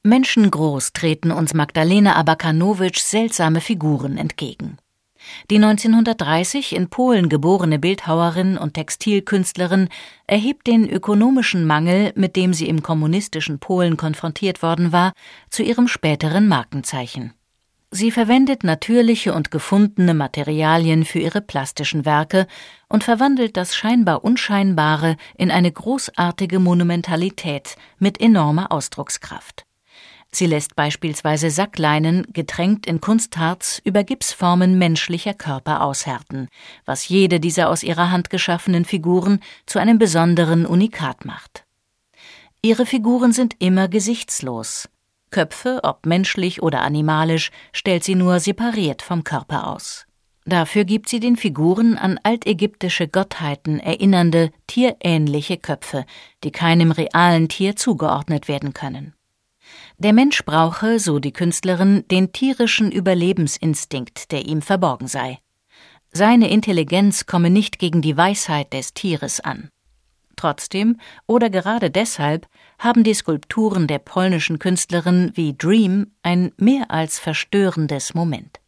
Menschengroß treten uns Magdalena Abakanowicz seltsame Figuren entgegen. Die 1930 in Polen geborene Bildhauerin und Textilkünstlerin erhebt den ökonomischen Mangel, mit dem sie im kommunistischen Polen konfrontiert worden war, zu ihrem späteren Markenzeichen. Sie verwendet natürliche und gefundene Materialien für ihre plastischen Werke und verwandelt das scheinbar Unscheinbare in eine großartige Monumentalität mit enormer Ausdruckskraft. Sie lässt beispielsweise Sackleinen, getränkt in Kunstharz, über Gipsformen menschlicher Körper aushärten, was jede dieser aus ihrer Hand geschaffenen Figuren zu einem besonderen Unikat macht. Ihre Figuren sind immer gesichtslos. Köpfe, ob menschlich oder animalisch, stellt sie nur separiert vom Körper aus. Dafür gibt sie den Figuren an altägyptische Gottheiten erinnernde, tierähnliche Köpfe, die keinem realen Tier zugeordnet werden können. Der Mensch brauche, so die Künstlerin, den tierischen Überlebensinstinkt, der ihm verborgen sei. Seine Intelligenz komme nicht gegen die Weisheit des Tieres an. Trotzdem oder gerade deshalb haben die Skulpturen der polnischen Künstlerin wie Dream ein mehr als verstörendes Moment.